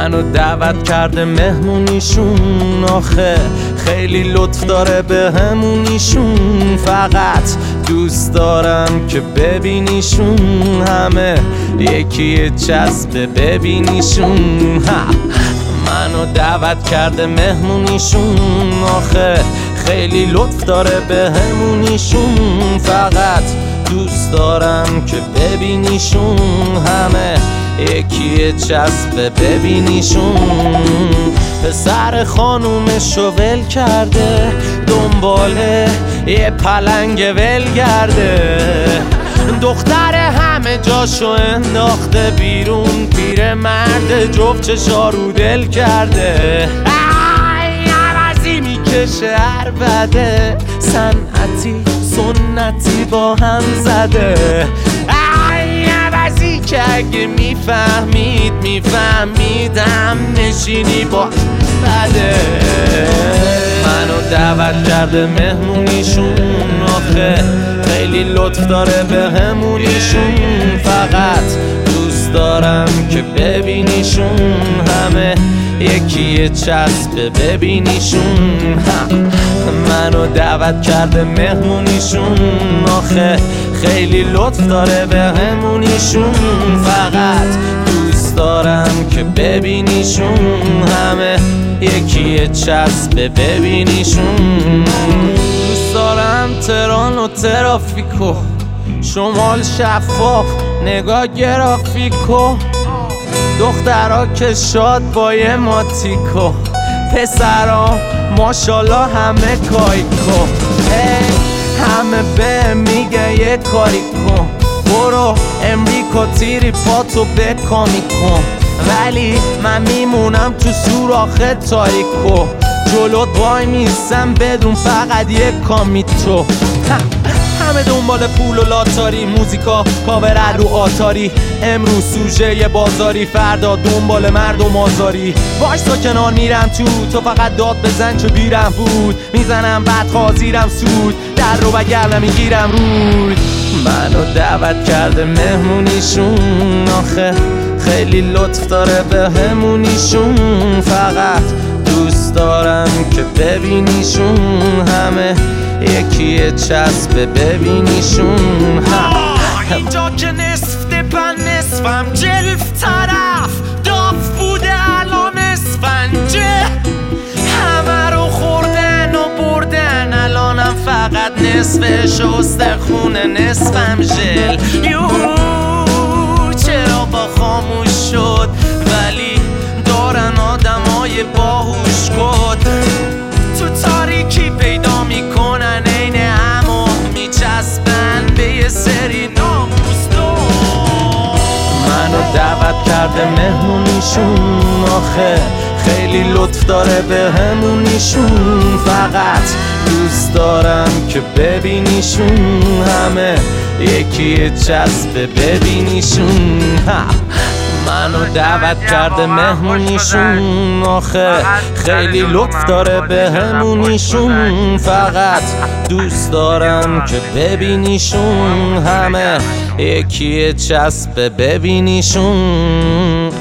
منو دعوت کرده مهمونیشون، آخه خیلی لطف داره به همونیشون. فقط دوست دارم که ببینیشون، همه یکی چسبه ببینیشون. منو دعوت کرده مهمونیشون، آخه خیلی لطف داره به همونیشون. فقط دوست دارم که ببینیشون، همه یکی چسبه ببینیشون. پسر خانومشو ول کرده، دنباله یه پلنگ ولگرده. دختر همه جاشو انداخته بیرون، پیر مرد جفت چشا رو دل کرده. عوضی میکشه عربده، صنعتی سنتی با هم زده. عوضی که اگه میفهمیدم نشینی با بده. منو دعوت کرده مهمونیشون، آخه خیلی لطف داره به همونیشون. فقط دوست دارم که ببینیشون، همه یکی چسبه ببینیشون. منو دعوت کرده مهمونیشون، آخه خیلی لطف داره به همونیشون. فقط دوست دارم که ببینیشون، همه یکی چسبه ببینیشون. دوست دارم تهران و ترافیکو، شمال شفاف نگاه گرافیکو. دخترها که شاد با یه ماتیکو، پسرها ماشالله همه کایکو. همه به میگه یه کاری کن، برو امریکا تیری پاتو بکامی کن. ولی من میمونم تو سوراخ تاریکو، جلوت وای میستم بدون فقط یه کامی تو. همه دنبال پول و لاتاری، موزیکا کاور رو آتاری. امروز سوژه یه بازاری، فردا دنبال مردم آزاری. وایسا کنار میرم تو فقط داد بزن چه بیرم بود. میزنم بعد خازیرم سود، در رو بگر نمیگیرم رود. منو دعوت کرده مهمونیشون، آخه خیلی لطف داره به همونیشون. فقط دوست دارم که ببینیشون، همه یکی چسبه ببینیشون. اینجا که نصف دپن نصفم جلف طرف داف بوده الان اسفنجه. همه رو خوردن و بردن، الانم فقط نصفش استخونه نصفم ژل. چرا با خاموش شد ولی دارن آدمای باهوش کد. تو تاریکی پیدا میکنن عین همو میچسبن به یه سری ناموزدو. منو دعوت کرده مهمونیشون، آخه خیلی لطف داره به همونیشون. فقط دوست دارم که ببینیشون، همه یکی چسبه ببینیشون. منو دعوت کرده مهمونیشون، آخه خیلی لطف داره به همونیشون. فقط دوست دارم که ببینیشون، همه یکی چسبه ببینیشون.